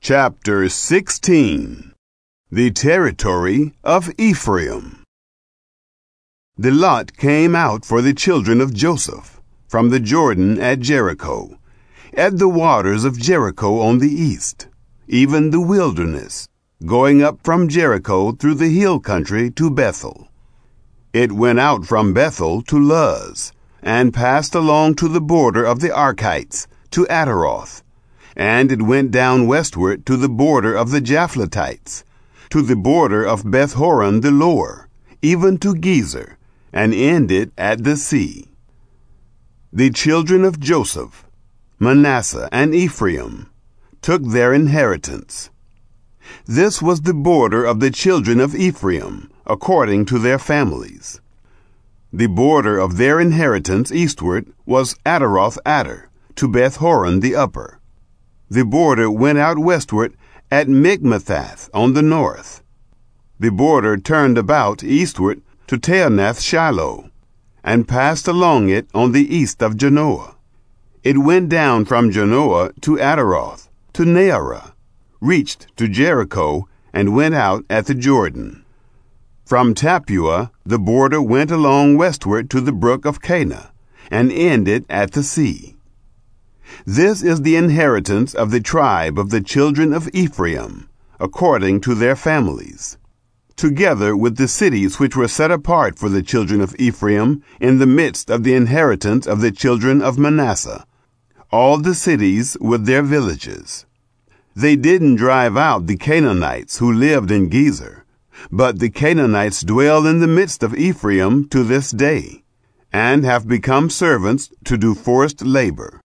Chapter 16. The Territory of Ephraim. The lot came out for the children of Joseph from the Jordan at Jericho, at the waters of Jericho on the east, even the wilderness, going up from Jericho through the hill country to Bethel. It went out from Bethel to Luz, and passed along to the border of the Archites, to Ataroth. And it went down westward to the border of the Japhletites, to the border of Beth-horon the lower, even to Gezer, and ended at the sea. The children of Joseph, Manasseh and Ephraim, took their inheritance. This was the border of the children of Ephraim, according to their families. The border of their inheritance eastward was Ataroth-Adar, to Beth-horon the upper. The border went out westward at Michmethath on the north. The border turned about eastward to Taanath-Shiloh, and passed along it on the east of Janoah. It went down from Janoah to Ataroth, to Naarah, reached to Jericho, and went out at the Jordan. From Tappuah the border went along westward to the brook of Cana, and ended at the sea. This is the inheritance of the tribe of the children of Ephraim, according to their families, together with the cities which were set apart for the children of Ephraim in the midst of the inheritance of the children of Manasseh, all the cities with their villages. They didn't drive out the Canaanites who lived in Gezer, but the Canaanites dwell in the midst of Ephraim to this day, and have become servants to do forced labor.